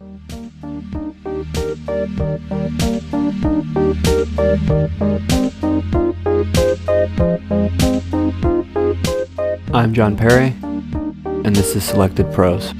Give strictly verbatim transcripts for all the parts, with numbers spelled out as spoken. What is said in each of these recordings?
I'm John Perry, and this is Selected Prose.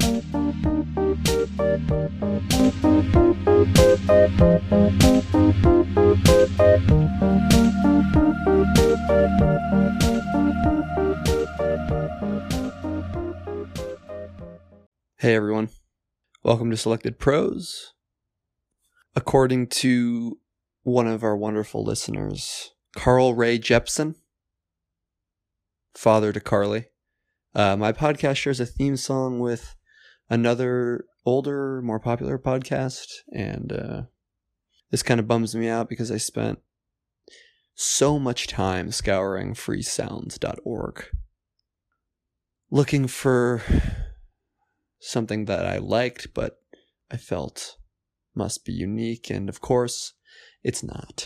Hey everyone, welcome to Selected Prose. According to one of our wonderful listeners, Carl Ray Jepsen, father to Carly, uh, my podcast shares a theme song with another older, more popular podcast, and uh, this kind of bums me out because I spent so much time scouring free sounds dot org looking for something that I liked, but I felt must be unique, and of course, it's not.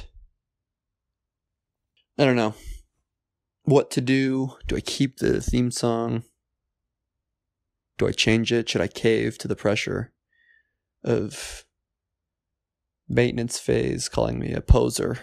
I don't know what to do. Do I keep the theme song? Do I change it? Should I cave to the pressure of maintenance phase calling me a poser?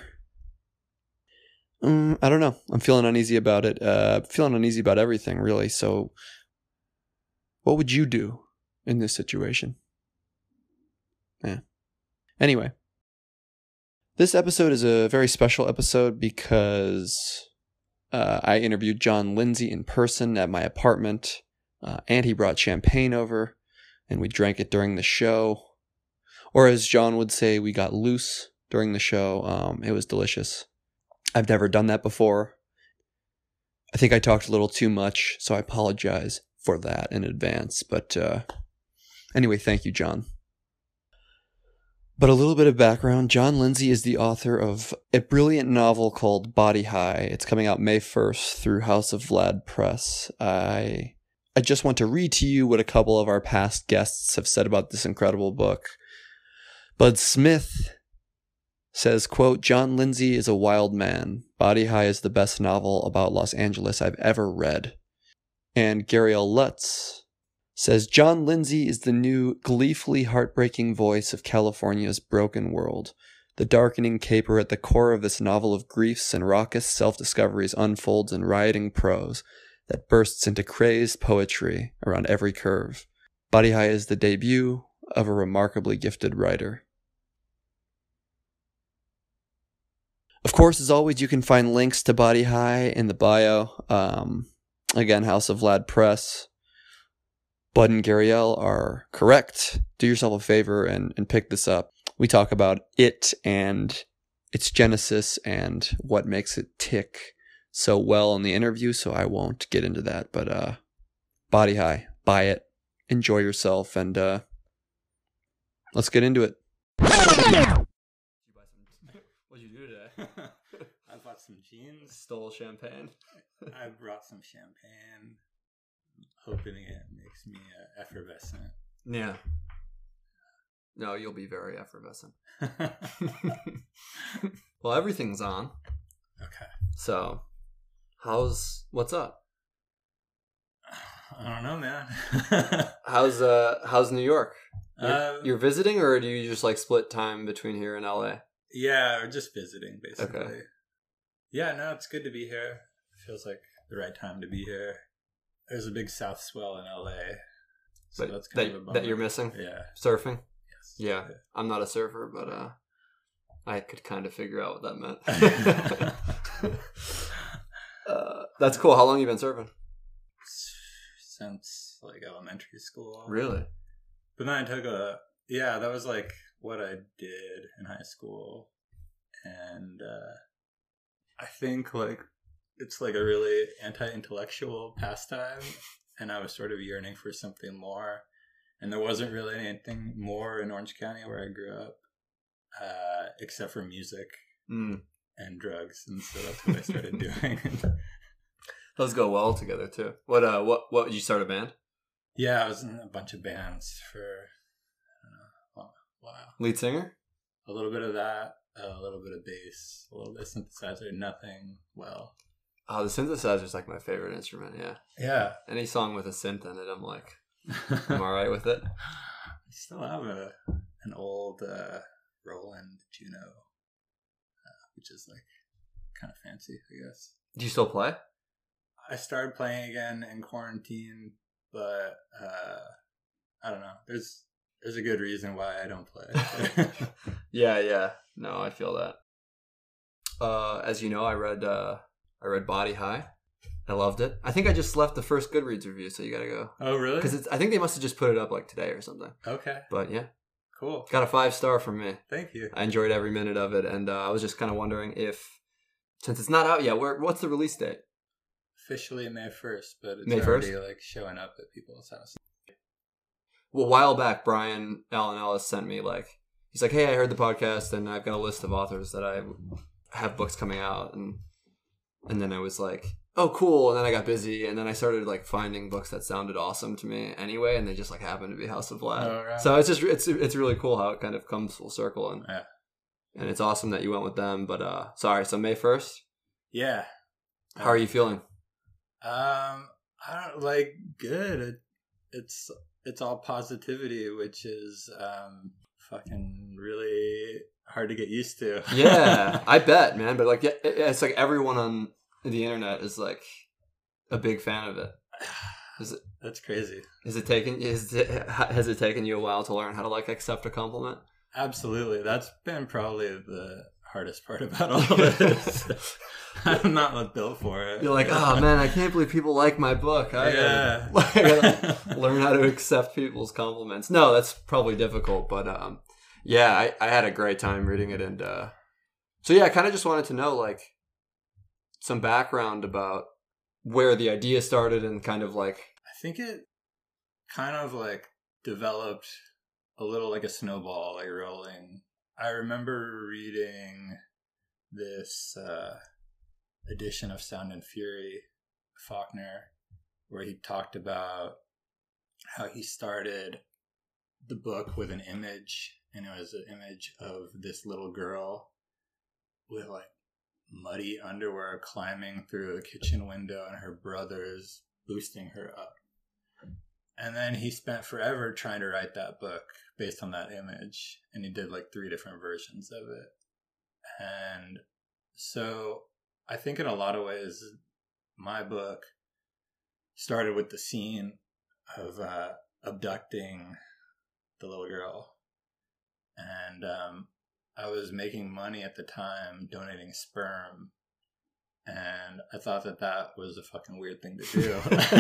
Um, I don't know. I'm feeling uneasy about it. Uh, feeling uneasy about everything, really. So, what would you do in this situation? Yeah. Anyway, this episode is a very special episode because uh, I interviewed John Lindsay in person at my apartment, uh, and he brought champagne over, and we drank it during the show. Or as John would say, we got loose during the show. Um, it was delicious. I've never done that before. I think I talked a little too much, so I apologize for that in advance. But uh, anyway, thank you, John. But a little bit of background. John Lindsay is the author of a brilliant novel called Body High. It's coming out May first through House of Vlad Press. I I just want to read to you what a couple of our past guests have said about this incredible book. Bud Smith says, quote, John Lindsay is a wild man. Body High is the best novel about Los Angeles I've ever read. And Gary L. Lutz says, John Lindsay is the new gleefully heartbreaking voice of California's broken world. The darkening caper at the core of this novel of griefs and raucous self-discoveries unfolds in rioting prose that bursts into crazed poetry around every curve. Body High is the debut of a remarkably gifted writer. Of course, as always, you can find links to Body High in the bio. Um, again, House of Vlad Press. Bud and Gariel are correct. Do yourself a favor and, and pick this up. We talk about it and its genesis and what makes it tick so well in the interview, so I won't get into that. But uh, Body High, buy it, enjoy yourself, and uh, let's get into it. What'd you do today? I bought some jeans. Stole champagne. I brought some champagne. Opening it makes me uh, effervescent. Yeah. No, you'll be very effervescent. Well, everything's on. Okay. So, how's what's up? I don't know, man. how's uh how's New York? You're, uh, you're visiting, or do you just like split time between here and L A? Yeah, or just visiting, basically. Okay. Yeah, no, it's good to be here. It feels like the right time to be here. There's a big south swell in L A, so but that's kind that, of a bummer. that you're missing? Yeah. Surfing? Yes. Yeah. yeah. I'm not a surfer, but uh, I could kind of figure out what that meant. uh, that's cool. How long have you been surfing? Since, like, elementary school. Really? But then I took a... Yeah, that was, like, what I did in high school. And uh, I think, like... It's like a really anti-intellectual pastime, and I was sort of yearning for something more. And there wasn't really anything more in Orange County where I grew up, uh, except for music mm. and drugs, and so that's what I started doing. Those go well together too. What? Uh, what? What? Did you start a band? Yeah, I was in a bunch of bands for I don't know, a while. Lead singer? A little bit of that, a little bit of bass, a little bit of synthesizer. Nothing well. Oh, the synthesizer's like my favorite instrument, yeah. Yeah. Any song with a synth in it, I'm like, I'm all right with it. still have a an old uh, Roland Juno, uh, which is like kind of fancy, I guess. Do you still play? I started playing again in quarantine, but uh, I don't know. There's there's a good reason why I don't play. yeah, yeah. No, I feel that. Uh, as you know, I read uh, I read Body High. I loved it. I think I just left the first Goodreads review, so you gotta go. Oh, really? Because I think they must have just put it up like today or something. Okay. But yeah. Cool. Got a five star from me. Thank you. I enjoyed every minute of it, and uh, I was just kind of wondering if, since it's not out yet, where what's the release date? Officially May first, but it's May already first? like showing up at people's houses. Well, a while back, Brian Allen Ellis sent me like, he's like, hey, I heard the podcast, and I've got a list of authors that I have books coming out, and and then I was like, oh, cool. And then I got busy, and then I started like finding books that sounded awesome to me anyway, and they just like happened to be House of Vlad. Oh, right. So it's just it's it's really cool how it kind of comes full circle, and Yeah. and it's awesome that you went with them. But uh, sorry, so May first. Yeah. How are you feeling? Um, I don't like good. It, it's it's all positivity, which is um fucking really hard to get used to. Yeah, I bet, man. But like, yeah, it- it's like everyone on the internet is like a big fan of it. Is it? That's crazy. Is it taken? Is it, has it taken you a while to learn how to like accept a compliment? Absolutely. That's been probably the hardest part about all of this. I'm not built for it. You're like, oh man, I can't believe people like my book. I Yeah. gotta, I gotta learn how to accept people's compliments. No, that's probably difficult, but um, yeah, I, I had a great time reading it, and uh, so yeah, I kind of just wanted to know like some background about where the idea started and kind of like. I think it kind of like developed a little like a snowball, like rolling. I remember reading this uh, edition of Sound and Fury, Faulkner, where he talked about how he started the book with an image, and it was an image of this little girl with like muddy underwear climbing through a kitchen window and her brothers boosting her up. And then he spent forever trying to write that book based on that image, and he did like three different versions of it. And so I think in a lot of ways my book started with the scene of uh, abducting the little girl, and um, I was making money at the time donating sperm, and I thought that that was a fucking weird thing to do.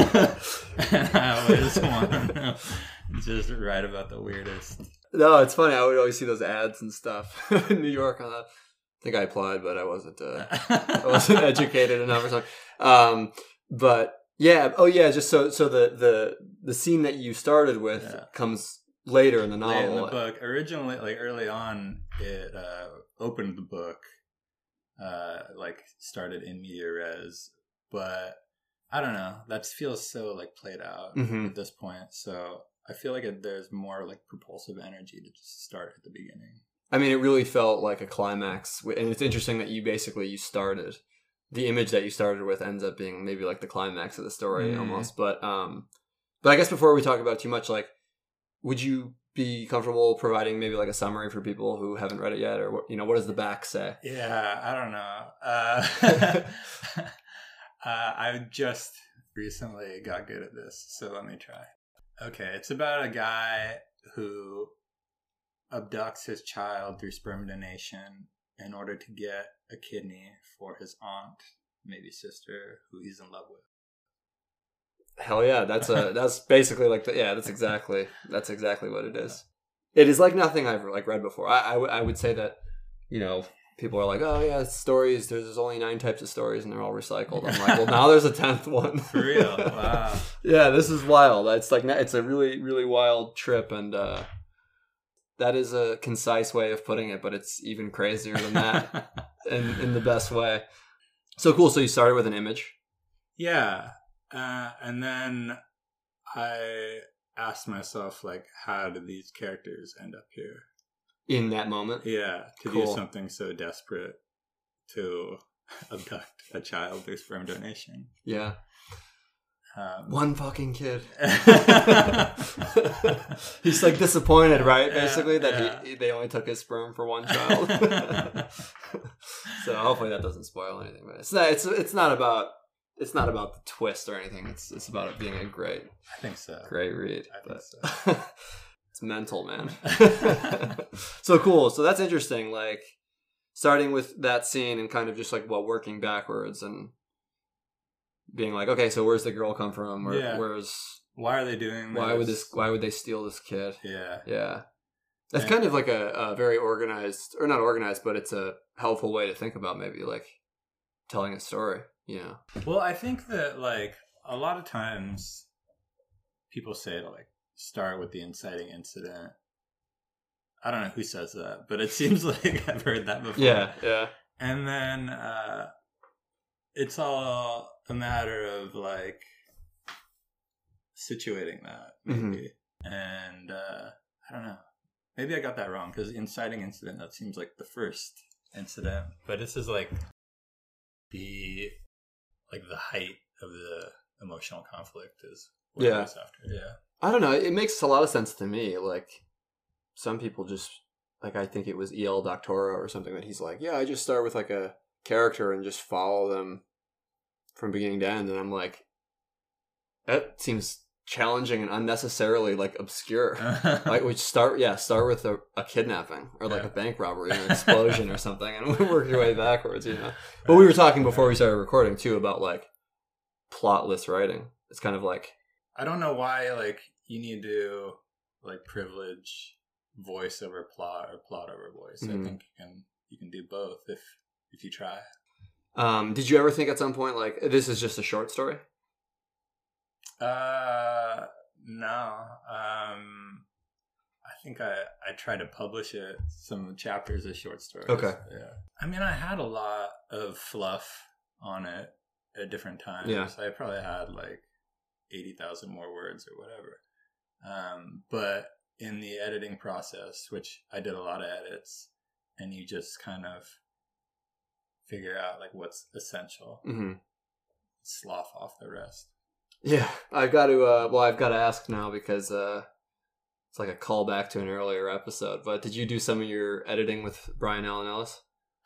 And I always want to just write about the weirdest. No, it's funny. I would always see those ads and stuff in New York on that. I think I applied, but I wasn't. Uh, I wasn't educated enough or something. Um, but yeah, oh yeah, just so so the the the scene that you started with Yeah. comes later in the novel. Late in the book. Originally, like early on, it uh, opened the book, uh, like started in media res, but I don't know. That feels so like played out Mhm. at this point. So I feel like it, there's more like propulsive energy to just start at the beginning. I mean, it really felt like a climax, and it's interesting that you basically you started the image that you started with ends up being maybe like the climax of the story Mm. almost. But um, but I guess before we talk about it too much, like, would you be comfortable providing maybe like a summary for people who haven't read it yet, or what, you know, what does the back say? Yeah, I don't know. Uh, uh, I just recently got good at this, so let me try. Okay, it's about a guy who abducts his child through sperm donation in order to get a kidney for his aunt, maybe sister, who he's in love with. Hell yeah, that's a that's basically like the, yeah, that's exactly that's exactly what it is. It is like nothing I've like read before. I, I, w- I would say that, you know, people are like, oh yeah, stories. There's only nine types of stories and they're all recycled. I'm like, well, now there's a tenth one. For real? Wow. Yeah, this is wild. It's like it's a really really wild trip, and uh, that is a concise way of putting it. But it's even crazier than that in in the best way. So cool. So you started with an image. Yeah. Uh, and then I asked myself, like, how did these characters end up here? In that moment. Yeah, to Cool. do something so desperate to abduct a child through sperm donation. Yeah. Um, One fucking kid. He's like disappointed, right? Basically, Yeah, that yeah. he they only took his sperm for one child. So hopefully that doesn't spoil anything. But it's not. It's it's not about. It's not about the twist or anything. It's it's about it being a great, I think so. great read. I think But so. it's mental, man. So cool. So that's interesting. Like starting with that scene and kind of just like well working backwards and being like, okay, so where's the girl come from? Or Yeah. where's Why are they doing this? why would this why would they steal this kid? Yeah. Yeah. That's Yeah. kind of like a, a very organized or not organized, but it's a helpful way to think about maybe like telling a story, you know. Well, I think that like a lot of times people say to like start with the inciting incident. I don't know who says that, but it seems like I've heard that before. Yeah, yeah. And then uh, it's all a matter of like situating that, maybe. And uh, I don't know. Maybe I got that wrong because inciting incident, that seems like the first incident. But this is like the like the height of the emotional conflict is what Yeah. it is after. Yeah. I don't know. It makes a lot of sense to me. Like some people just like I think it was E L Doctorow or something that he's like, yeah, I just start with like a character and just follow them from beginning to end, and I'm like, that seems challenging and unnecessarily like obscure. Like we start, yeah, start with a, a kidnapping or like Yeah. a bank robbery, an explosion or something, and we work your way backwards, you know. But we were talking before we started recording too about like plotless writing. It's kind of like, I don't know why like you need to like privilege voice over plot or plot over voice. Mhm. I think you can you can do both if if you try. um, did you ever think at some point like this is just a short story? Uh no. Um I think I I tried to publish it some chapters as short stories. Okay. Yeah. I mean I had a lot of fluff on it at different times. Yeah. I probably had like eighty thousand more words or whatever. Um but in the editing process, which I did a lot of edits, and you just kind of figure out like what's essential, Mm-hmm. slough off the rest. Yeah, I've got to. Uh, well, I've got to ask now because uh, it's like a callback to an earlier episode. But did you do some of your editing with Brian Allen Ellis?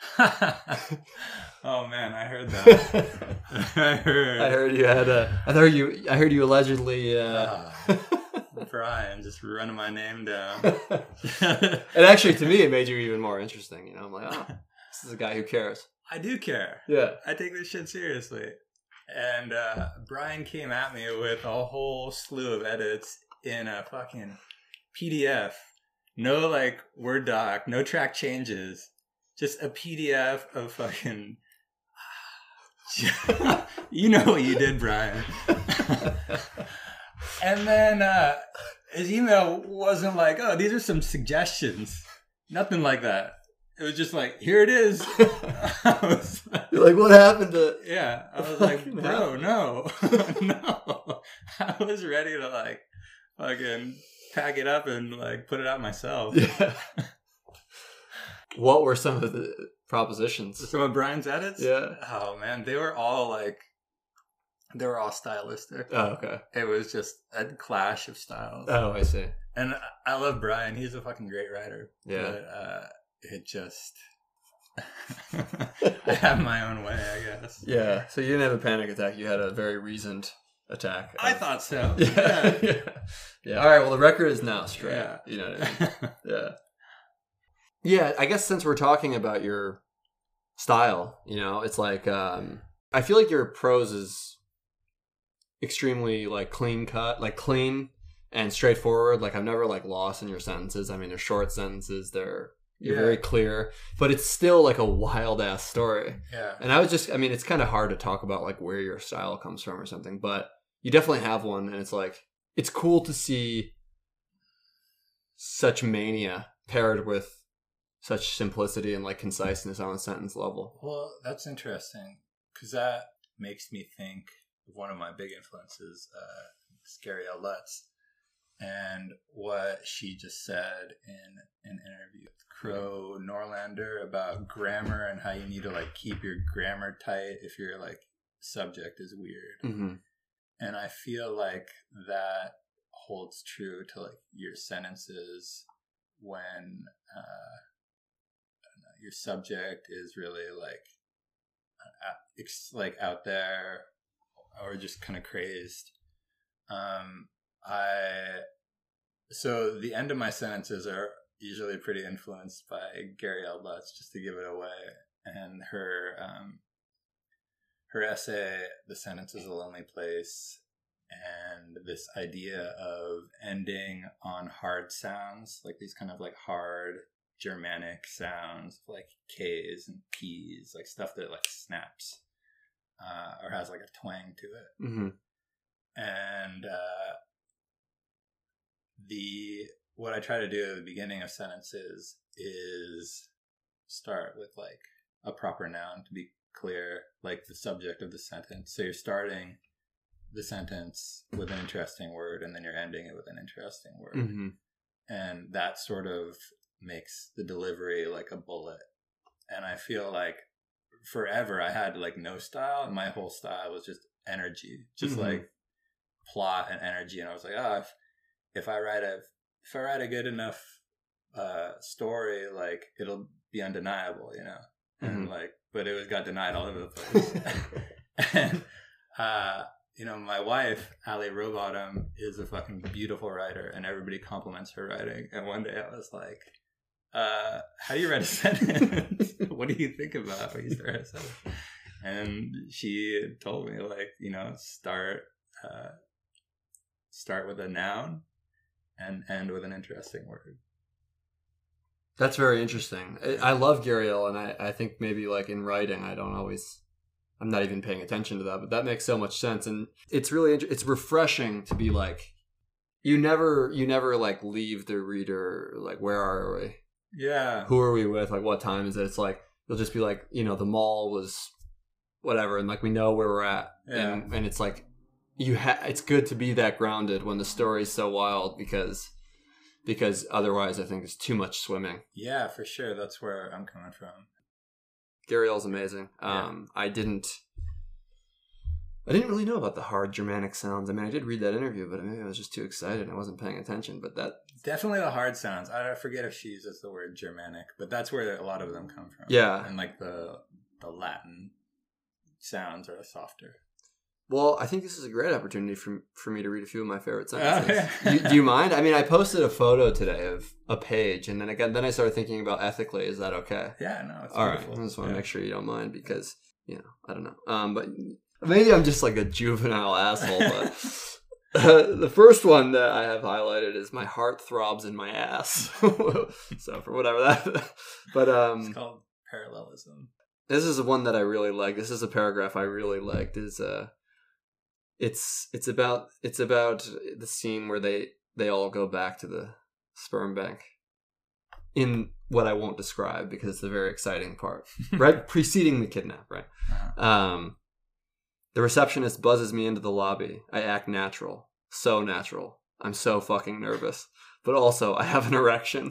Oh man, I heard that. I heard. I heard you had a. I heard you. I heard you allegedly. Uh, Ah, Brian just running my name down. and actually, to me, it made you even more interesting. You know, I'm like, oh, this is a guy who cares. I do care. Yeah. I take this shit seriously. And uh, Brian came at me with a whole slew of edits in a fucking P D F. No like Word doc, no track changes. Just a P D F of fucking. You know what you did, Brian. And then uh, his email wasn't like, oh, these are some suggestions. Nothing like that. It was just like, here it is. I was like, You're like, what happened to? yeah. I was like, Fucking bro, no. No. I was ready to like fucking pack it up and like put it out myself. Yeah. What were some of the propositions? Some of Brian's edits? Yeah. Oh man, they were all like, they were all stylistic. Oh, okay. It was just a clash of styles. Oh, I see. And I love Brian. He's a fucking great writer. Yeah. But uh, it just... I have my own way, I guess. Yeah. So you didn't have a panic attack. You had a very reasoned attack. I thought so. Yeah. Yeah. Yeah. All right. Well, the record is now straight. Yeah. You know what I mean? Yeah. Yeah. I guess since we're talking about your style, you know, it's like, um, I feel like your prose is extremely like clean cut, like clean and straightforward. Like I'm never like lost in your sentences. I mean, they're short sentences. They're, you're Yeah. very clear, but it's still like a wild ass story. Yeah. And I was just, I mean, it's kind of hard to talk about like where your style comes from or something, but you definitely have one. And it's like, it's cool to see such mania paired with such simplicity and like conciseness on a sentence level. Well, that's interesting because that makes me think of one of my big influences, uh, Scary L. Lutz, and what she just said in an interview with Crow Norlander about grammar and how you need to like keep your grammar tight if your like subject is weird. Mm-hmm. and I feel like that holds true to like your sentences when uh, I don't know, your subject is really like uh, ex- like out there or just kind of crazed. Um, I so the end of my sentences are usually pretty influenced by Gary L. Butts, just to give it away, and her um, her essay, "The Sentence is a Lonely Place," and this idea of ending on hard sounds, like these kind of like hard Germanic sounds, like K's and P's, like stuff that like snaps uh, or has like a twang to it. Mm-hmm. And uh, the what I try to do at the beginning of sentences is start with like a proper noun to be clear, like the subject of the sentence. So you're starting the sentence with an interesting word, and then you're ending it with an interesting word. Mm-hmm. And that sort of makes the delivery like a bullet. And I feel like forever I had like no style, and my whole style was just energy, just Mm-hmm. like plot and energy. And I was like, oh, if, if I write a if I write a good enough uh, story, like it'll be undeniable, you know. And Mm-hmm. like, but it was got denied all over the place. And uh, you know, my wife, Ali Rowbottom, is a fucking beautiful writer, and everybody compliments her writing. And one day I was like, uh, how do you write a sentence? What do you think about when you start a sentence? And she told me, like, you know, start uh, start with a noun and end with an interesting word. That's very interesting. I, I love Gary L, and I, I think maybe like in writing, I don't always, I'm not even paying attention to that, but that makes so much sense. And it's really, inter- it's refreshing to be like, you never, you never like leave the reader, like, where are we? Yeah. Who are we with? Like, what time is it? It's like, you'll just be like, you know, the mall was whatever. And like, we know where we're at. Yeah. And, and it's like, you ha- it's good to be that grounded when the story's so wild, because because otherwise I think it's too much swimming. Yeah, for sure. That's where I'm coming from. Gary L's amazing. Yeah. Um, I didn't, I didn't really know about the hard Germanic sounds. I mean, I did read that interview, but maybe I was just too excited and I wasn't paying attention. But that, Definitely the hard sounds. I forget if she uses the word Germanic, but that's where a lot of them come from. Yeah. And like the the Latin sounds are softer. well, I think this is a great opportunity for for me to read a few of my favorite sentences. Oh, yeah. do, do you mind? I mean, I posted a photo today of a page, and then again, then I started thinking about ethically. Is that okay? Yeah, no, it's All right. beautiful. I just want to Yeah. make sure you don't mind, because, you know, I don't know. Um, but maybe I'm just like a juvenile asshole. But uh, the first one that I have highlighted is "My heart throbs in my ass." So for whatever that. But um, It's called parallelism. this is one that I really like. This is a paragraph I really liked. Is uh, it's it's about it's about the scene where they they all go back to the sperm bank in what I won't describe because it's the very exciting part, right? Preceding the kidnap, right? Uh-huh. Um, the receptionist buzzes me into the lobby. I act natural, so natural. I'm so fucking nervous, but also I have an erection.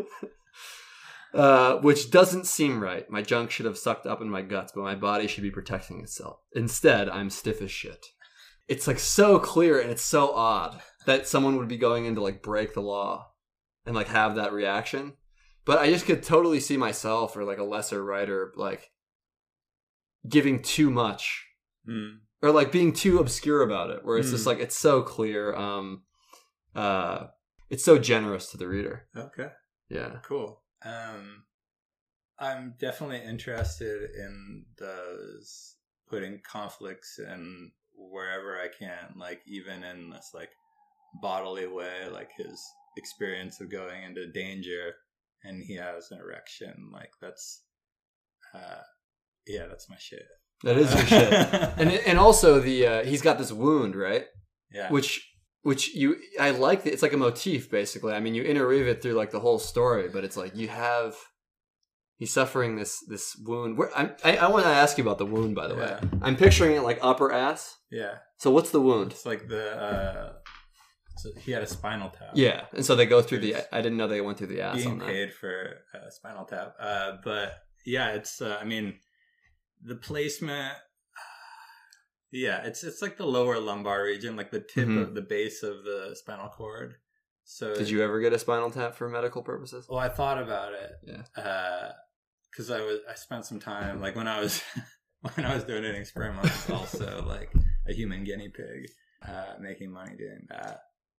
Uh, which doesn't seem right. My junk should have sucked up in my guts, but my body should be protecting itself. Instead, I'm stiff as shit. It's like so clear, and it's so odd that someone would be going in to like break the law and like have that reaction. But I just could totally see myself, or like a lesser writer, like giving too much, Mm. or like being too obscure about it, where it's just Mm. like it's so clear. Um, uh, it's so generous to the reader. Okay. Yeah. Cool. Um, I'm definitely interested in those putting conflicts in wherever I can, like even in this like bodily way, like his experience of going into danger and he has an erection. Like that's, uh, yeah, that's my shit. That is your shit. And and also the uh, he's got this wound, right? Yeah. Which which you I like. It's like a motif, basically. I mean, you interweave it through like the whole story, but it's like you have he's suffering this this wound. Where I'm, I I want to ask you about the wound, by the Yeah. way. I'm picturing it like upper ass. Yeah. So what's the wound? It's like the, uh, so he had a spinal tap. Yeah, and so they go through the. I didn't know they went through the ass Being on that. paid for a spinal tap. Uh, but yeah, it's, uh, I mean, the placement, Yeah, it's it's like the lower lumbar region, like the tip Mhm. of the base of the spinal cord. So Did you ever get a spinal tap for medical purposes? Well, I thought about it. Yeah. Because I was I spent some time like when I was when I was doing an experiment, I was also like a human guinea pig, uh, making money doing that,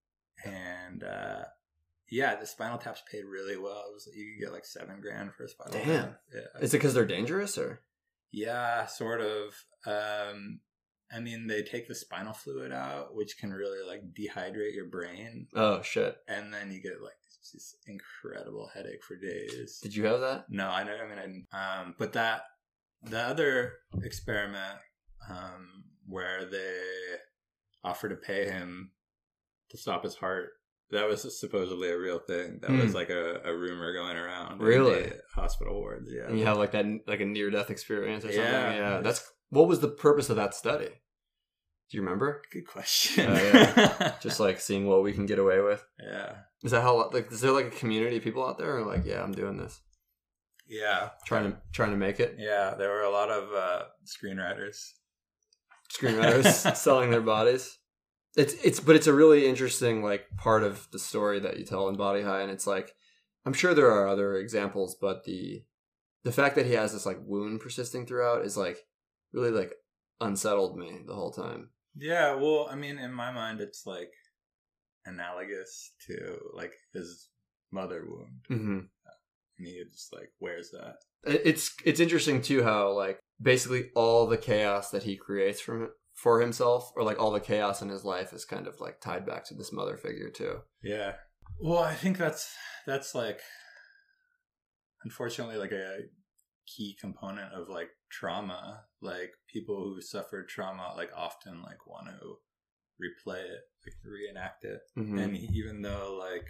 and uh, yeah, the spinal taps paid really well. It was you could get like seven grand for a spinal Damn. tap. Yeah. Is it because they're dangerous or? Yeah, sort of. Um, I mean, they take the spinal fluid out, which can really like dehydrate your brain, Oh shit! and then you get like this incredible headache for days. Did you have that? No, I know. I mean, I didn't. Um, but that the other experiment um, where they offered to pay him to stop his heart, that was supposedly a real thing. That Hmm. was like a, a rumor going around. in Really? the hospital wards. Yeah. And you have like that, like a near death experience or something. Yeah. Yeah. That's what was the purpose of that study? Do you remember? Good question. Oh, yeah. Just like seeing what we can get away with. yeah. Is that how? Like, is there like a community of people out there who are like, yeah, I'm doing this, Yeah. trying to trying to make it. Yeah, there were a lot of uh, screenwriters. Screenwriters selling their bodies. It's it's but it's a really interesting like part of the story that you tell in Body High, and it's like I'm sure there are other examples, but the the fact that he has this like wound persisting throughout is like really like unsettled me the whole time. Yeah, well, I mean, in my mind, it's like analogous to like his mother wound, Mm-hmm. and he just like wears that. It's it's interesting too how like basically all the chaos that he creates from for himself, or like all the chaos in his life, is kind of like tied back to this mother figure too. Yeah. Well, I think that's that's like unfortunately like a key component of like trauma. Like people who suffered trauma like often like want to replay it, like reenact it. Mm-hmm. And he, even though like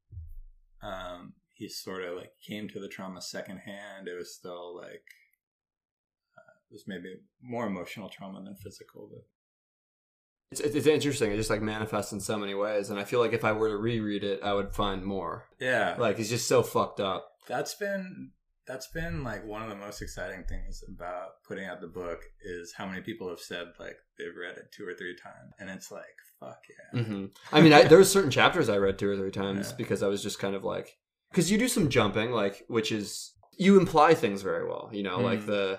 um he sort of like came to the trauma secondhand, it was still like uh, it was maybe more emotional trauma than physical. But It's, it's interesting. It just like manifests in so many ways, and I feel like if I were to reread it, I would find more. yeah, Like he's just so fucked up. that's been that's been like one of the most exciting things about putting out the book is how many people have said like they've read it two or three times, and it's like fuck yeah. Mm-hmm. I mean, I, there was certain chapters I read two or three times Yeah. because I was just kind of like, because you do some jumping, like which is you imply things very well. You know, Mhm. like the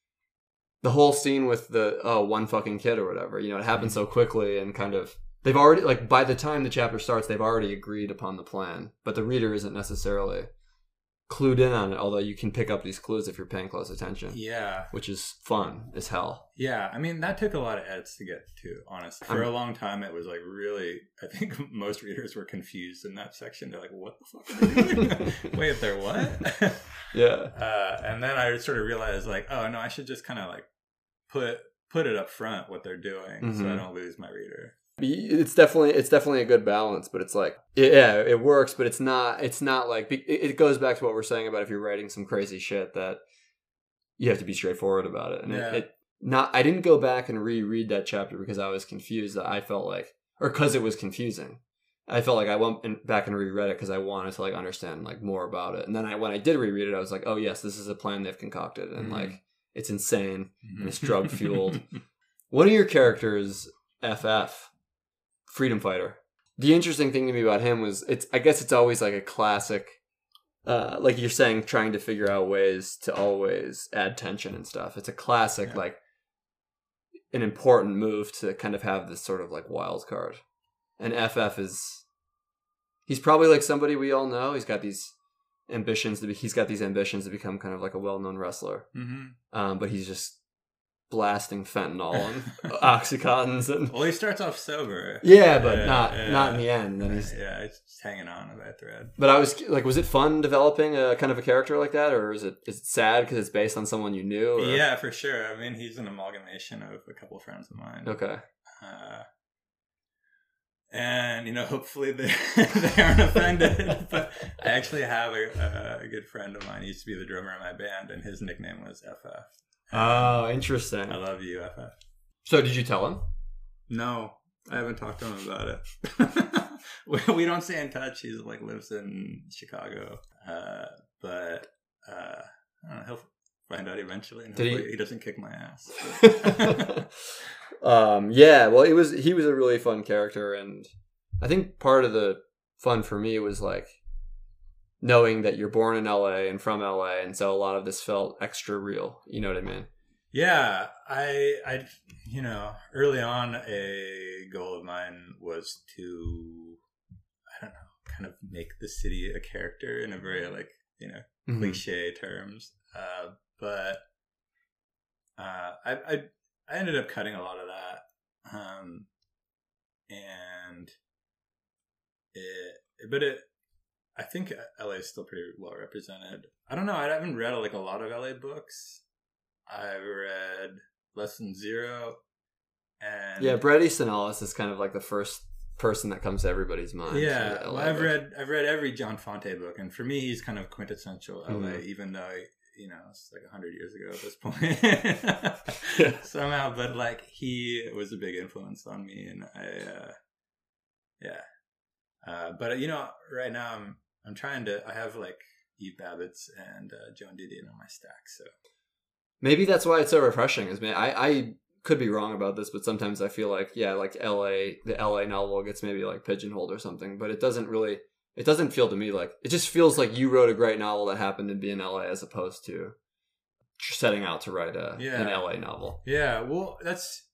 the whole scene with the oh one fucking kid or whatever. You know, it happens so quickly and kind of they've already like by the time the chapter starts, they've already agreed upon the plan, but the reader isn't necessarily clued in on it. Although you can pick up these clues if you're paying close attention, Yeah, which is fun as hell. yeah. I mean, that took a lot of edits to get to. Honestly, for I'm- a long time, it was like really. I think most readers were confused in that section. They're like, "What the fuck are they doing? Wait, they're what?" Yeah. Uh, and then I sort of realized, like, oh no, I should just kind of like put put it up front what they're doing, so I Mhm. don't lose my reader. It's definitely it's definitely a good balance, but it's like yeah, it works, but it's not it's not like it it goes back to what we're saying about if you're writing some crazy shit that you have to be straightforward about it. And Yeah. it, it not I didn't go back and reread that chapter because I was confused. I felt like or because it was confusing. I felt like I went in- back and reread it because I wanted to like understand like more about it. And then I when I did reread it, I was like, oh yes, this is a plan they've concocted, and Mhm. like it's insane. Mm-hmm. It's drug fueled. One of your characters, F F, freedom fighter. The interesting thing to me about him was it's I guess it's always like a classic uh like you're saying, trying to figure out ways to always add tension and stuff. It's a classic Yeah. like an important move to kind of have this sort of like wild card. And F F is he's probably like somebody we all know. He's got these ambitions to be he's got these ambitions to become kind of like a well-known wrestler. Mm-hmm. Um but he's just blasting fentanyl and oxycontins and Well, he starts off sober. yeah, but Yeah, not yeah. not in the end. And he's, Yeah, it's just hanging on to that thread. but I was like, was it fun developing a kind of a character like that, or is it is it sad because it's based on someone you knew? Or? Yeah, for sure. I mean, he's an amalgamation of a couple friends of mine. Okay. Uh, and, you know, hopefully they, they aren't offended. But I actually have a, a good friend of mine. He used to be the drummer in my band, and his nickname was F F. Oh, interesting. I love you, F F. So did you tell him? No, I haven't talked to him about it. we, we don't stay in touch. He's like lives in Chicago. Uh, but uh, I don't know, he'll find out eventually. And Did he- hopefully he doesn't kick my ass. um, yeah, well, it was he was a really fun character, and I think part of the fun for me was like knowing that you're born in L A and from L A, and so a lot of this felt extra real. You know what I mean? Yeah, I, I, you know, early on, a goal of mine was to, I don't know, kind of make the city a character in a very like, you know, Mhm. cliche terms. Uh, but uh, I, I, I ended up cutting a lot of that, um, and it, but it, I think L A is still pretty well represented. I don't know. I haven't read like a lot of L A books. I've read Less Than Zero, and Yeah, Bret Easton Ellis is kind of like the first person that comes to everybody's mind. yeah, for the L A well, I've book. read I've read every John Fonte book, and for me, he's kind of quintessential L A, Mhm. even though you know it's like a hundred years ago at this point Yeah. somehow. But like he was a big influence on me, and I, uh, yeah. Uh, but you know, right now I'm I'm trying to. I have like Eve Babbitts and uh, Joan Didion on my stack, so. Maybe that's why it's so refreshing. Is man, I, I could be wrong about this, but sometimes I feel like yeah, like L A, the L A novel gets maybe like pigeonholed or something, but it doesn't really. It doesn't feel to me like it just feels like you wrote a great novel that happened to be in L A as opposed to setting out to write a Yeah. an L A novel. Yeah, well, that's.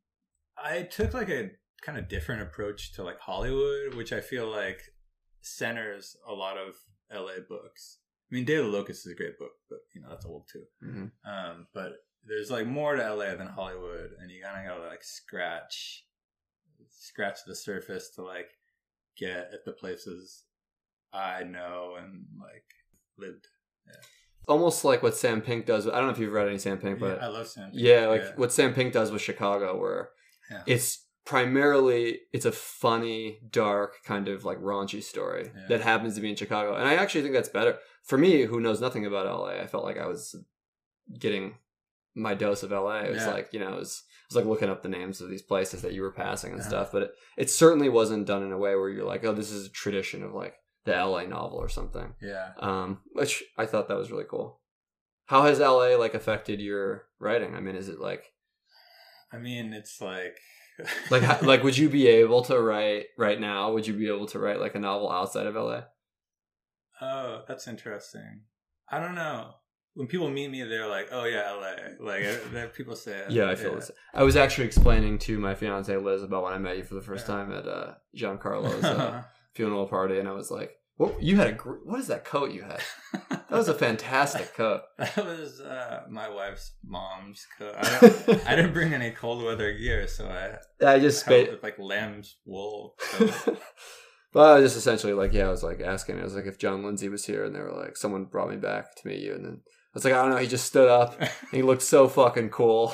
I took like a kind of different approach to like Hollywood, which I feel like centers a lot of L A books. I mean, Day of the Locust is a great book, but you know that's old too. Mm-hmm. Um, but there's like more to L A than Hollywood, and you kind of gotta like scratch, scratch the surface to like get at the places I know and like lived. Almost like what Sam Pink does. I don't know if you've read any Sam Pink, but Yeah, I love Sam. yeah, like Yeah. what Sam Pink does with Chicago, where Yeah. it's primarily it's a funny, dark kind of like raunchy story Yeah. that happens to be in Chicago, and I actually think that's better for me, who knows nothing about L A. I felt like I was getting my dose of L A. It was Yeah. like you know, it was, it was like looking up the names of these places that you were passing and Uh-huh. stuff, but it, it certainly wasn't done in a way where you're like, oh, this is a tradition of like the L A novel or something. Yeah. Um, which I thought that was really cool. How has L A like affected your writing? I mean, is it like I mean, it's like like how, like would you be able to write right now? Would you be able to write like a novel outside of L A? Oh, that's interesting. I don't know. When people meet me, they're like, "Oh yeah, L A." Like uh, people say, it. Yeah, I feel this. I was actually explaining to my fiance Liz about when I met you for the first Yeah. time at uh, Giancarlo's uh, funeral party, and I was like, "What? You had a gr- what is that coat you had? That was a fantastic coat." That was uh, my wife's mom's coat. I, don't, I didn't bring any cold weather gear, so I I just have spa- like lamb's wool. coat. Well, I was just essentially like, yeah, I was like asking, I was like, if John Lindsay was here, and they were like, someone brought me back to meet you, and then I was like, I don't know, he just stood up, and he looked so fucking cool.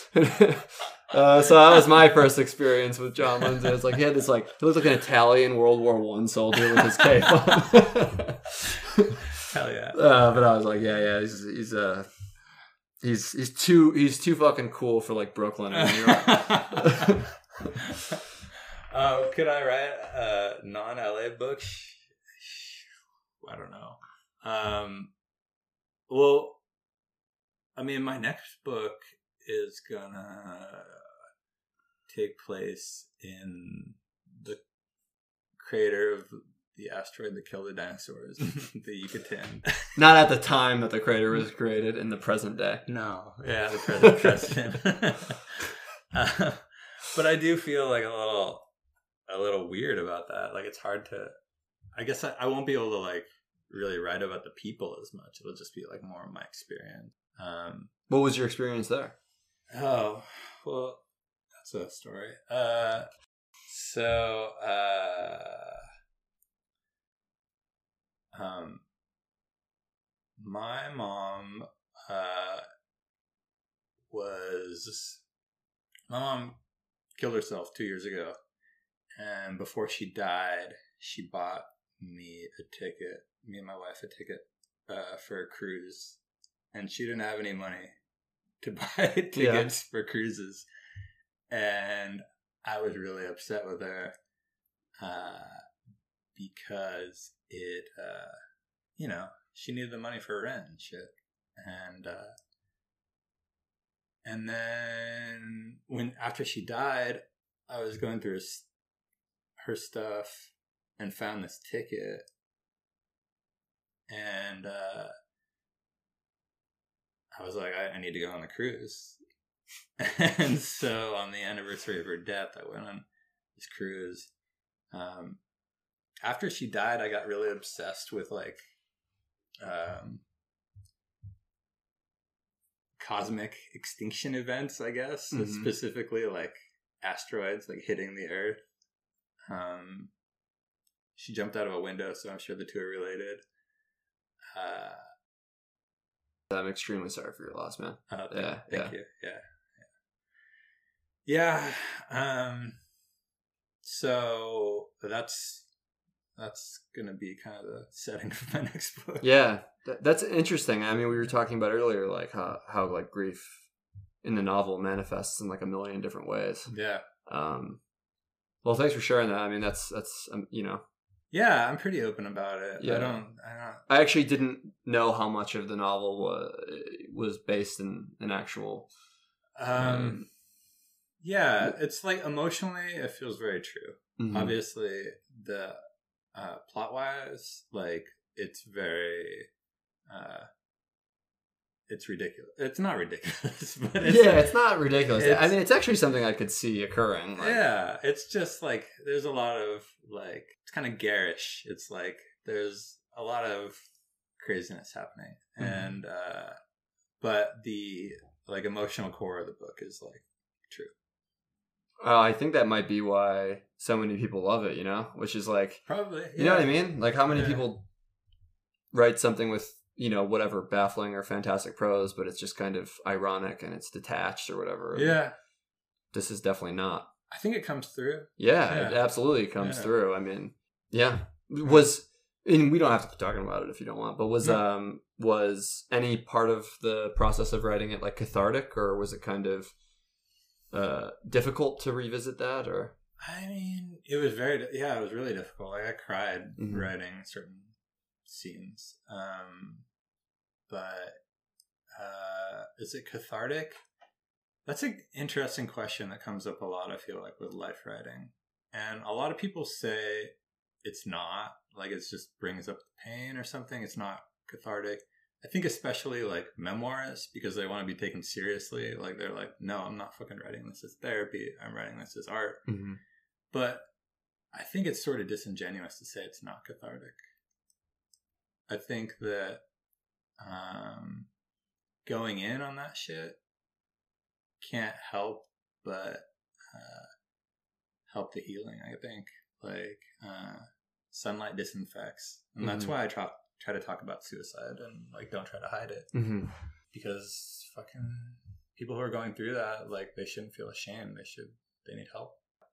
uh, so that was my first experience with John Lindsay. It's like he had this like, he looked like an Italian World War One soldier with his cape on. Hell yeah! uh, but I was like, yeah, yeah, he's he's uh he's he's too he's too fucking cool for like Brooklyn or New York. Uh, could I write a non-L A book? I don't know. Um, well, I mean, my next book is gonna take place in the crater of the asteroid that killed the dinosaurs, the Yucatan. Not at the time that the crater was created, in the present day. No, yeah, the present president. uh, but I do feel like a little. a little weird about that. Like it's hard to, I guess I, I won't be able to like really write about the people as much. It'll just be like more of my experience. Um, What was your experience there? oh, well, that's a story. Uh, so, uh, um, my mom, uh, was, my mom killed herself two years ago. And before she died, she bought me a ticket, me and my wife a ticket uh, for a cruise. And she didn't have any money to buy tickets Yeah. for cruises. And I was really upset with her uh, because it, uh, you know, she needed the money for rent and shit. And, uh, and then when after she died, I was going through her stuff and found this ticket, and uh, I was like, I, I need to go on the cruise. And so on the anniversary of her death, I went on this cruise. Um, after she died, I got really obsessed with like um, cosmic extinction events, I guess, mm-hmm. specifically like asteroids like hitting the Earth. Um, she jumped out of a window, so I'm sure the two are related. Uh, I'm extremely sorry for your loss, man. Oh, yeah, thank yeah. you. Yeah, yeah. Yeah. Um, so that's that's gonna be kind of the setting for my next book. Yeah, that, that's interesting. I mean, we were talking about earlier, like how how like grief in the novel manifests in like a million different ways. Yeah. Um. Well, thanks for sharing that. I mean, that's that's um, you know. Yeah, I'm pretty open about it. Yeah. I don't. I don't. I actually didn't know how much of the novel was was based in an actual. Um. um yeah, it's like emotionally, it feels very true. Mm-hmm. Obviously, the uh, plot wise, like it's very. Uh, It's ridiculous. It's not ridiculous, but it's, yeah, it's not ridiculous. It's, I mean, it's actually something I could see occurring. Like, yeah, it's just like there's a lot of like it's kind of garish. It's like there's a lot of craziness happening, mm-hmm. and uh, but the like emotional core of the book is like true. Uh, I think that might be why so many people love it. You know, which is like probably yeah. You know what I mean? Like how many yeah. people write something with. You know, whatever baffling or fantastic prose, but it's just kind of ironic and it's detached or whatever. Yeah. This is definitely not. I think it comes through. Yeah, yeah. it absolutely comes yeah. through. I mean, yeah. Was, and we don't have to keep talking about it if you don't want, but was, yeah. um, was any part of the process of writing it like cathartic, or was it kind of, uh, difficult to revisit that, or? I mean, it was very, yeah, it was really difficult. Like I cried mm-hmm. writing certain scenes, um but uh is it cathartic? That's an interesting question that comes up a lot, I feel like, with life writing, and a lot of people say it's not, like it just brings up the pain or something. It's not cathartic. I think especially like memoirists, because they want to be taken seriously, like they're like, no, I'm not fucking writing this as therapy, I'm writing this as art. Mm-hmm. But I think it's sort of disingenuous to say it's not cathartic. I think that um, going in on that shit can't help but uh, help the healing, I think. Like, uh, sunlight disinfects. And mm-hmm. that's why I try, try to talk about suicide and, like, don't try to hide it. Mm-hmm. Because fucking people who are going through that, like, they shouldn't feel ashamed. They should, they need help.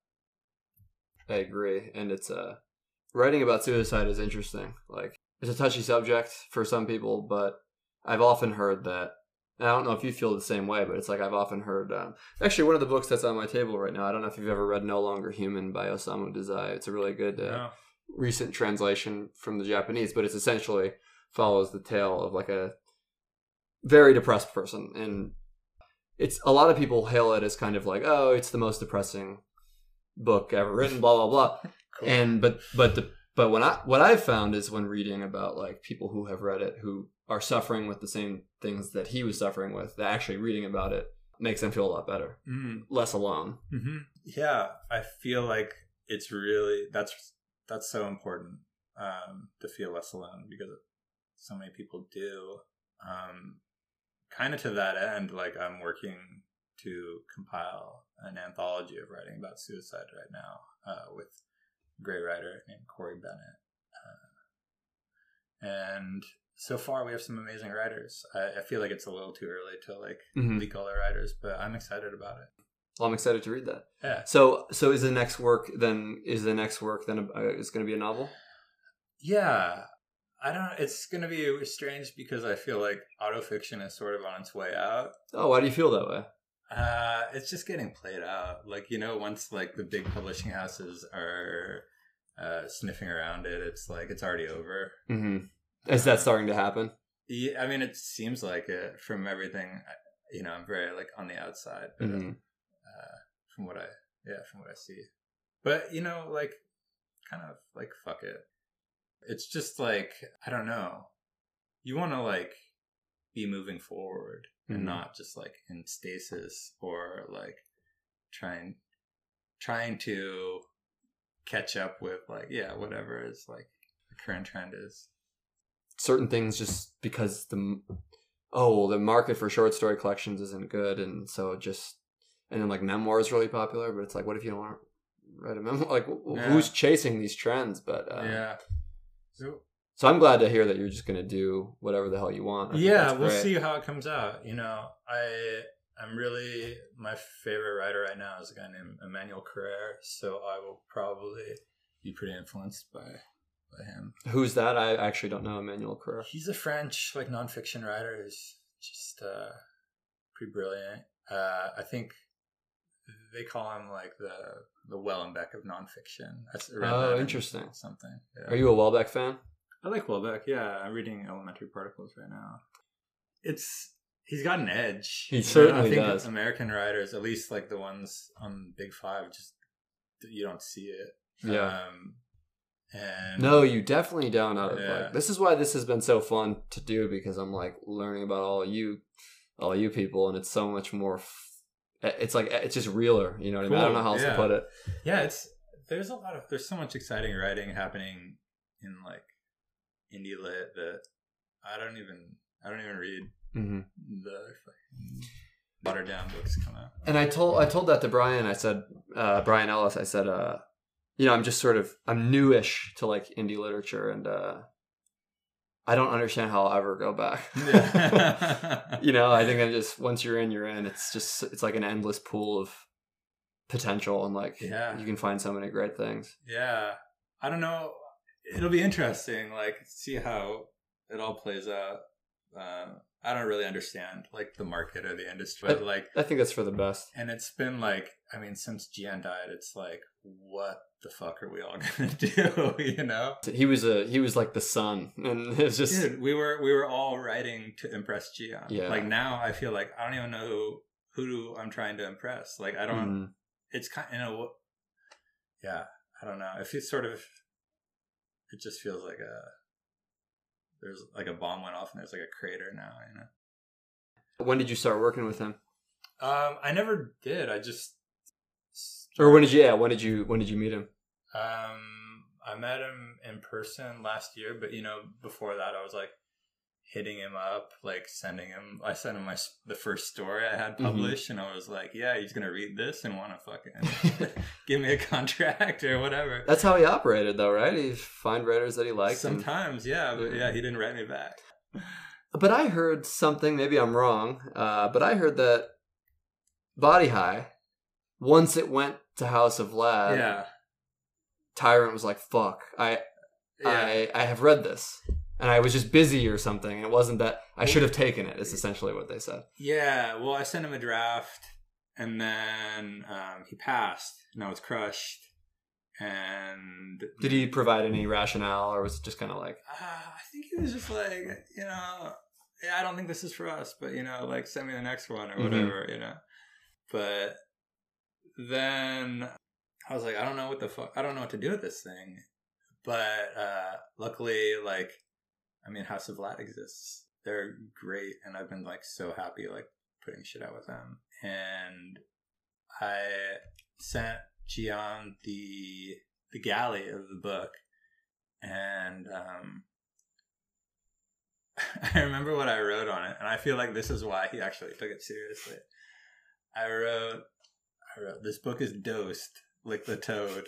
I agree. And it's, uh, writing about suicide is interesting. Like, it's a touchy subject for some people, but I've often heard that, and I don't know if you feel the same way, but it's like I've often heard, um, actually one of the books that's on my table right now, I don't know if you've ever read No Longer Human by Osamu Dazai. It's a really good uh, no. recent translation from the Japanese, but it's essentially follows the tale of like a very depressed person. And it's a lot of people hail it as kind of like, oh, it's the most depressing book ever written, blah, blah, blah. Cool. And, but, but the, But when I what I've found is when reading about like people who have read it who are suffering with the same things that he was suffering with, that actually reading about it makes them feel a lot better, mm. less alone. Mm-hmm. Yeah, I feel like it's really that's that's so important um, to feel less alone, because so many people do. Um, kind of to that end, like I'm working to compile an anthology of writing about suicide right now uh, with. Great writer named Corey Bennett, uh, and so far we have some amazing writers. I, I feel like it's a little too early to like mm-hmm. leak all the writers, but I'm excited about it. Well, I'm excited to read that. Yeah. So, so is the next work then? Is the next work then? Uh, is going to be a novel? Yeah, I don't. It's going to be strange because I feel like autofiction is sort of on its way out. Oh, why do you feel that way? Uh, it's just getting played out. Like, you know, once like the big publishing houses are uh, sniffing around it, it's like it's already over. Mm-hmm. Is that starting to happen? Yeah, I mean, it seems like it from everything. you know, I'm very like on the outside, but Mm-hmm. uh, from what I, yeah, from what I see. But, you know, like, kind of like, fuck it. It's just like, I don't know. You want to like be moving forward Mm-hmm. and not just like in stasis or like trying, trying to catch up with like, yeah, whatever is like the current trend is. Certain things just because the oh well, the market for short story collections isn't good, and so it just and then like memoir is really popular, but it's like, what if you don't want to write a memoir? Like, Yeah. who's chasing these trends? But uh, Yeah. So, so I'm glad to hear that you're just gonna do whatever the hell you want. I think yeah, that's we'll great. see how it comes out. You know, I I'm really my favorite writer right now is a guy named Emmanuel Carrere, so I will probably be pretty influenced by by him. Who's that? I actually don't know Emmanuel Carrere. He's a French like nonfiction writer who's just uh, pretty brilliant. Uh, I think they call him like the the Wellenbeck of nonfiction. I read Oh, that in interesting. Something. Yeah. Are you a Welbeck fan? I like Welbeck. Yeah, I'm reading Elementary Particles right now. It's he's got an edge. He You know, certainly I think does. American writers, at least like the ones on Big Five, just you don't see it. Yeah. Um, and No, you definitely don't. Out of Yeah. like, this is why this has been so fun to do, because I'm like learning about all you, all you people, and it's so much more. F- it's like it's just realer. You know what I mean? I don't know how else Cool, to yeah. put it. yeah, it's there's a lot of there's so much exciting writing happening in like indie lit that I don't even I don't even read Mm-hmm. the fucking watered down books come out. And I told I told that to Brian. I said, uh, Brian Ellis. I said, uh, you know, I'm just sort of I'm newish to like indie literature, and uh, I don't understand how I'll ever go back. Yeah. You know, I think I just once you're in, you're in. It's just it's like an endless pool of potential, and like Yeah. you can find so many great things. Yeah, I don't know. It'll be interesting, like see how it all plays out. Uh, I don't really understand like the market or the industry, but like, I think that's for the best. and it's been like, I mean, since Gian died, it's like, what the fuck are we all gonna do? You know? He was a he was like the sun, and it was just Dude, we were we were all writing to impress Gian. Yeah. Like now, I feel like I don't even know who who I'm trying to impress. Like I don't. Mhm. It's kind, you know, yeah. I don't know. If it's sort of, it just feels like a. There's like a bomb went off and there's like a crater now, you know. When did you start working with him? Um, I never did. I just. Or when did you? Yeah, when did you? When did you meet him? Um, I met him in person last year, but you know, before that, I was like hitting him up, like sending him. I sent him my the first story I had published, mm-hmm. and I was like, "Yeah, he's gonna read this and want to fucking give me a contract or whatever." That's how he operated, though, right? He find writers that he liked. Sometimes, and... yeah, but yeah, he didn't write me back. But I heard something. Maybe I'm wrong. Uh, but I heard that Body High, once it went to House of Vlad, yeah, Tyrant was like, "Fuck, I, yeah. I, I have read this." And I was just busy or something. And it wasn't that I should have taken it. Is essentially what they said. Yeah. Well, I sent him a draft, and then um, he passed, and I was crushed. And did he provide any rationale, or was it just kind of like? Uh, I think he was just like, you know, yeah, I don't think this is for us, but you know, like send me the next one or whatever, mm-hmm. you know. But then I was like, I don't know what the fuck, I don't know what to do with this thing. But uh, luckily, like. I mean, House of Vlad exists. They're great, and I've been like so happy, like putting shit out with them. And I sent Gian the the galley of the book, and um, I remember what I wrote on it, and I feel like this is why he actually took it seriously. I wrote, I wrote, "This book is dosed. Lick the toad."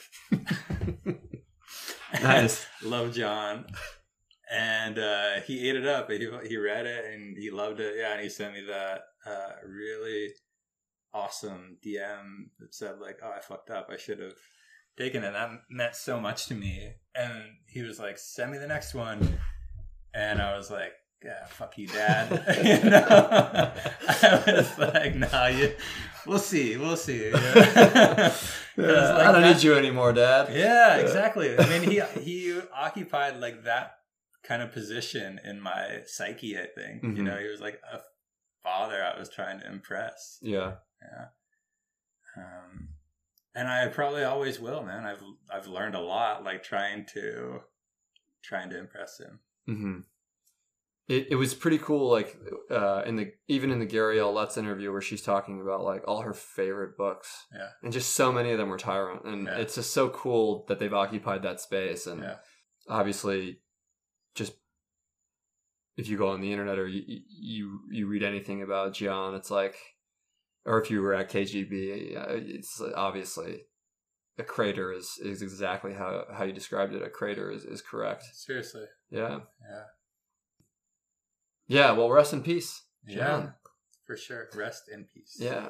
Nice. Love, John. And uh, he ate it up. He he read it and he loved it. Yeah, and he sent me that uh, really awesome D M that said like, "Oh, I fucked up. I should have taken it." That meant so much to me. And he was like, "Send me the next one." And I was like, "Yeah, fuck you, Dad." You know? I was like, "Nah, you. We'll see. We'll see." Yeah. Yeah, like, I don't that, need you anymore, Dad. Yeah, exactly. I mean, he he occupied like that kind of position in my psyche, I think. Mm-hmm. You know, he was like a father I was trying to impress. Yeah. Yeah. Um, and I probably always will, man. I've I've learned a lot, like trying to trying to impress him. Mm-hmm. It it was pretty cool, like uh, in the even in the Gary L. Lutz interview where she's talking about like all her favorite books, Yeah. and just so many of them were Tyrant, and Yeah. it's just so cool that they've occupied that space, and Yeah. obviously, just if you go on the internet or you you you read anything about Gian, it's like, or if you were at K G B, it's obviously a crater is is exactly how how you described it. A crater is is correct. Seriously. Yeah. Yeah. Yeah, well, rest in peace. Yeah. Gian. For sure. Rest in peace. Yeah.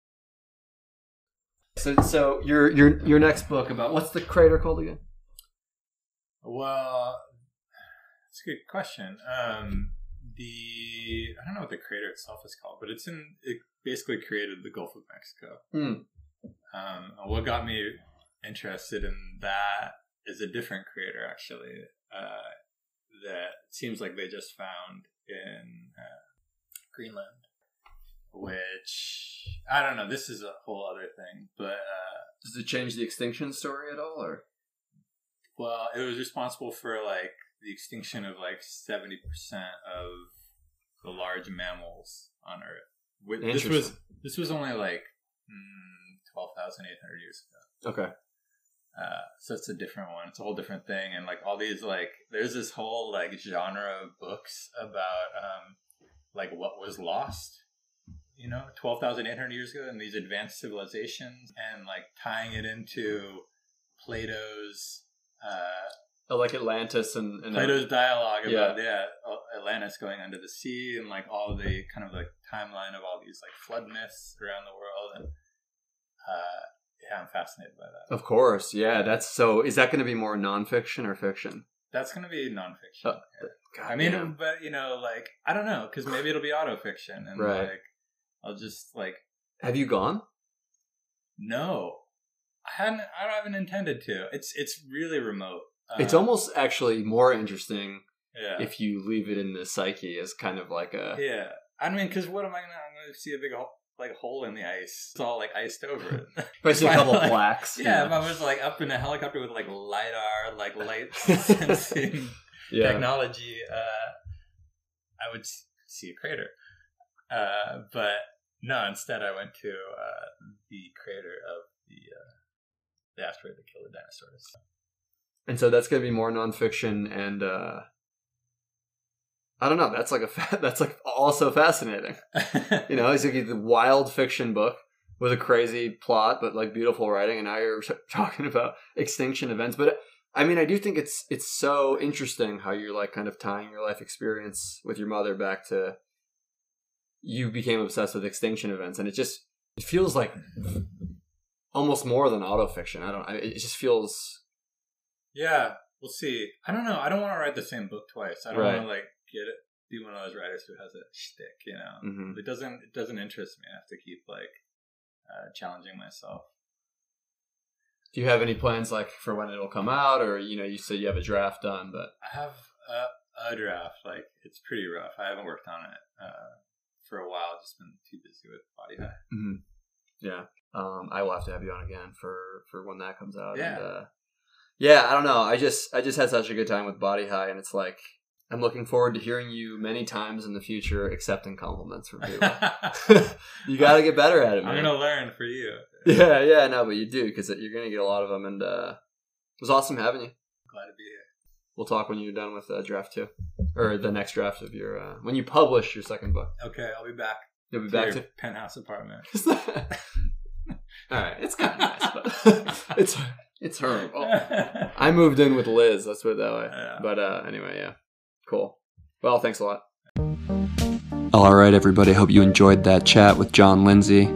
So, so your your your next book about what's the crater called again? Well, it's a good question. Um, the I don't know what the crater itself is called, but it's in it basically created the Gulf of Mexico. Mm. Um, what got me interested in that is a different crater, actually. Uh, that seems like they just found in uh, Greenland, which I don't know. This is a whole other thing, but uh, Does it change the extinction story at all, or? well, it was responsible for like the extinction of like seventy percent of the large mammals on Earth. Wh- This was this was only like mm, twelve thousand eight hundred years ago. Okay. Uh, so it's a different one. It's a whole different thing. And like all these, like, there's this whole like genre of books about um, like what was lost, you know, twelve thousand eight hundred years ago, and these advanced civilizations, and like tying it into Plato's, uh, Oh, like Atlantis and, and Plato's dialogue about, Yeah. yeah, Atlantis going under the sea, and like all the kind of like timeline of all these like flood myths around the world. And, uh, yeah, I'm fascinated by that. Of course, yeah. That's so. Is that going to be more nonfiction or fiction? That's going to be nonfiction. Oh, yeah. God I mean, damn. but you know, like I don't know, because maybe it'll be autofiction, and Right. like I'll just like Have you gone? no, I hadn't. I haven't intended to. It's it's really remote. It's Uh, almost actually more interesting yeah, if you leave it in the psyche as kind of like a. yeah. I mean, because what am I gonna? I'm gonna see a big hole, like hole in the ice. It's all like iced over it. If I see a If I, couple like- plaques. Yeah, if I was like up in a helicopter with like lidar, like light sensing yeah. technology, uh, I would s- see a crater. Uh, but no, instead I went to uh, the crater of the uh, the asteroid that killed the dinosaurs. And so that's going to be more nonfiction, and uh, I don't know. That's like a fa- that's like also fascinating. You know, it's like the wild fiction book with a crazy plot, but like beautiful writing, and now you're talking about extinction events. But I mean, I do think it's it's so interesting how you're like kind of tying your life experience with your mother back to you became obsessed with extinction events, and it just it feels like almost more than autofiction. I don't. I, it just feels. Yeah, we'll see. I don't know. I don't want to write the same book twice. I don't Right. want to like get it. Be one of those writers who has a shtick. You know, Mhm. it doesn't. It doesn't interest me. I have to keep like uh, challenging myself. Do you have any plans like for when it'll come out, or you know, you said you have a draft done, but I have a, a draft. Like it's pretty rough. I haven't worked on it uh, for a while. Just been too busy with Body High. mm-hmm. yeah, um, I will have to have you on again for for when that comes out. Yeah. And, uh, yeah. I don't know. I just I just had such a good time with Body High, and it's like I'm looking forward to hearing you many times in the future accepting compliments from people. You got to get better at it, man. I'm gonna learn for you. Yeah, yeah, no, but you do because you're gonna get a lot of them, and uh, it was awesome having you. Glad to be here. We'll talk when you're done with uh, draft two, or the next draft of your uh, when you publish your second book. Okay, I'll be back. You'll be To back your to. penthouse apartment. All right, it's kind of nice, but it's it's horrible. I moved in with Liz. Let's put it that way. Yeah. But uh, anyway, yeah, cool. Well, thanks a lot. All right, everybody. Hope you enjoyed that chat with John Lindsay.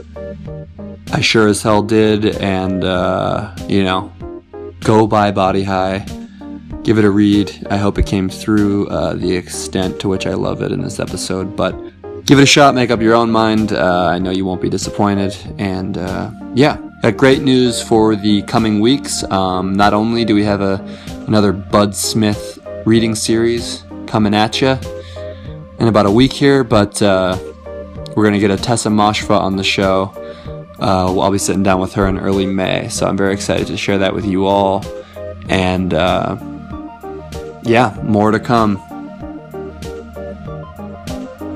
I sure as hell did, and uh, you know, go buy Body High. Give it a read. I hope it came through uh, the extent to which I love it in this episode, but give it a shot. Make up your own mind. Uh, I know you won't be disappointed. And uh, yeah, got great news for the coming weeks. Um, not only do we have a another Bud Smith reading series coming at you in about a week here, but uh, we're going to get a Tessa Moshfa on the show. Uh, I'll be sitting down with her in early May, so I'm very excited to share that with you all. And uh, yeah, more to come.